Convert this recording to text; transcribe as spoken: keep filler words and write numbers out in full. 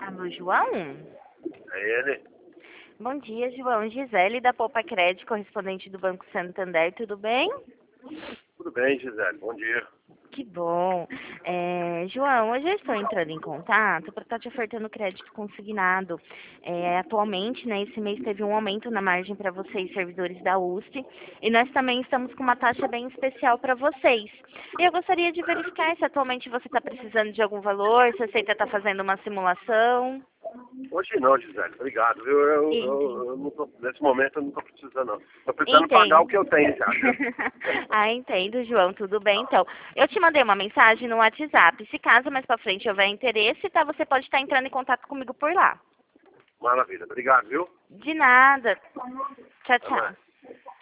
Alô, João? É ele. Bom dia, João. Gisele, da Poupa Crédito, correspondente do Banco Santander, tudo bem? Tudo bem, Gisele? Bom dia. Que bom. É, João, hoje eu estou entrando em contato para estar te ofertando crédito consignado. É, atualmente, né, esse mês teve um aumento na margem para vocês, servidores da U S P, e nós também estamos com uma taxa bem especial para vocês. E eu gostaria de verificar se atualmente você está precisando de algum valor, se você está fazendo uma simulação. Hoje não, Gisele. Obrigado. Eu, eu, Entendi. eu, eu não tô, nesse momento eu não estou precisando, não. Estou precisando pagar Entendo. o que eu tenho já. Viu? Ah, entendo, João. Tudo bem, então. Eu te mandei uma mensagem no WhatsApp. Se caso mais pra frente houver interesse, tá, você pode estar entrando em contato comigo por lá. Maravilha. Obrigado, viu? De nada. Tchau, Até tchau. mais.